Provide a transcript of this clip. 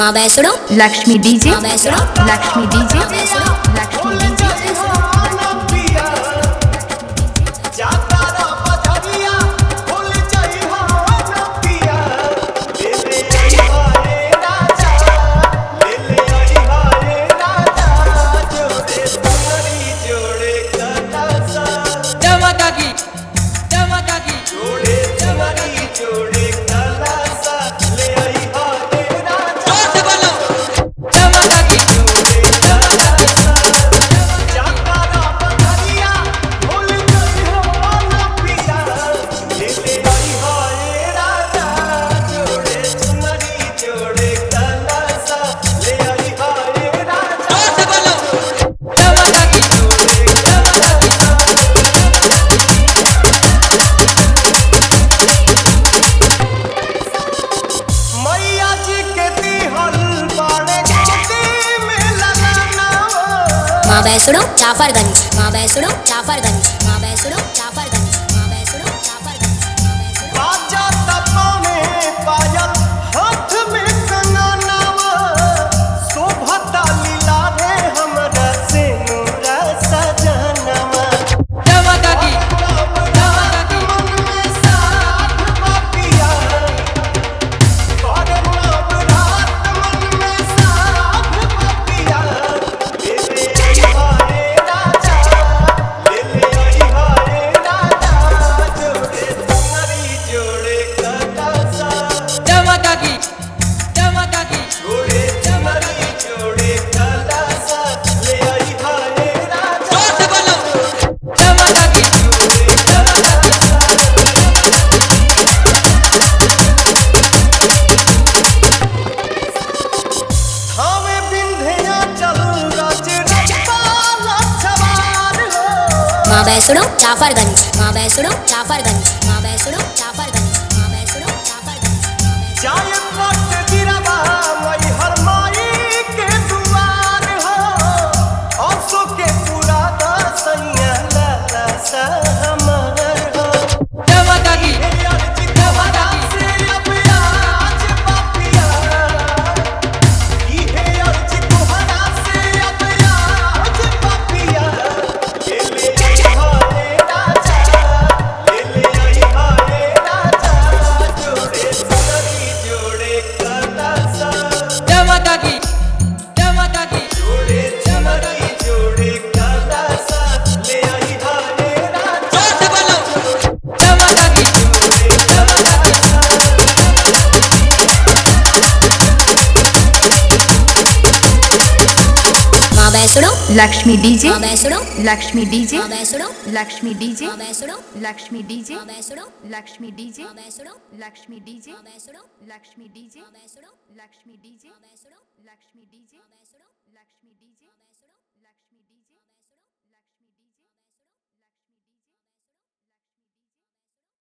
माँ बैसुड़ो लक्ष्मी डीजे माँ बैसुड़ो लक्ष्मी डीजे माँ बैसुड़ो लक्ष्मी डीजे माँ बैसुड़ो जाफरगंज माँ बैसुड़ो जाफरगंज माँ बैसुड़ो जाफरगंज माँ बैसुड़ो जाफरगंज बाजा तपने पायल हाथ में कंगनवा शोभता लीला रे हमरा से नूरा सजनवा जमका की मन में साथ बापिया और नव रात मन में साथ बापिया माँ बैसुड़ो जाफरगंज माँ बैसुड़ो जाफरगंज माँ बैसुड़ो जाफरगंज माँ बैसुड़ो जाफरगंज जाय पट गिरवा मई हर माई के दुआर हो औसो के पूरा दसैया लाला सा हमर हो जमका की अर्जी तोहरा से अब आज बापिया इहे अर्जी तोहरा से अब आज बापिया लक्ष्मी डीजे माँ बैसुड़ो लक्ष्मी डीजे माँ बैसुड़ो लक्ष्मी डीजे माँ बैसुड़ो लक्ष्मी डीजे माँ बैसुड़ो लक्ष्मी डीजे माँ बैसुड़ो लक्ष्मी डीजे माँ बैसुड़ो लक्ष्मी डीजे माँ बैसुड़ो लक्ष्मी डीजे माँ बैसुड़ो लक्ष्मी डीजे माँ बैसुड़ो लक्ष्मी डीजे